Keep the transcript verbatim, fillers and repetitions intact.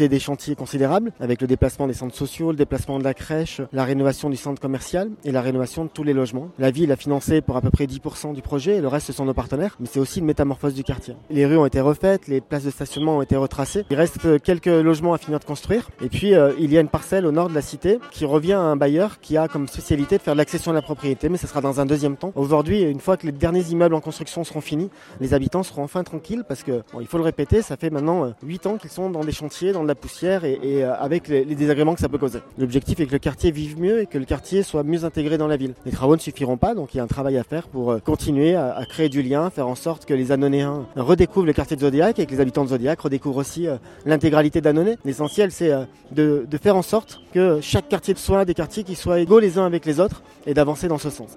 C'est des chantiers considérables avec le déplacement des centres sociaux, le déplacement de la crèche, la rénovation du centre commercial et la rénovation de tous les logements. La ville a financé pour à peu près dix pour cent du projet et le reste ce sont nos partenaires, mais c'est aussi une métamorphose du quartier. Les rues ont été refaites, les places de stationnement ont été retracées. Il reste quelques logements à finir de construire et puis euh, il y a une parcelle au nord de la cité qui revient à un bailleur qui a comme spécialité de faire de l'accession à la propriété, mais ça sera dans un deuxième temps. Aujourd'hui, une fois que les derniers immeubles en construction seront finis, les habitants seront enfin tranquilles parce que, bon, il faut le répéter, ça fait maintenant euh, huit ans qu'ils sont dans des chantiers, dans de la poussière et, et euh, avec les, les désagréments que ça peut causer. L'objectif est que le quartier vive mieux et que le quartier soit mieux intégré dans la ville. Les travaux ne suffiront pas, donc il y a un travail à faire pour euh, continuer à, à créer du lien, faire en sorte que les Annonéens redécouvrent le quartier de Zodiac et que les habitants de Zodiac redécouvrent aussi euh, l'intégralité d'Annonay. L'essentiel, c'est euh, de, de faire en sorte que chaque quartier soit des quartiers qui soient égaux les uns avec les autres et d'avancer dans ce sens.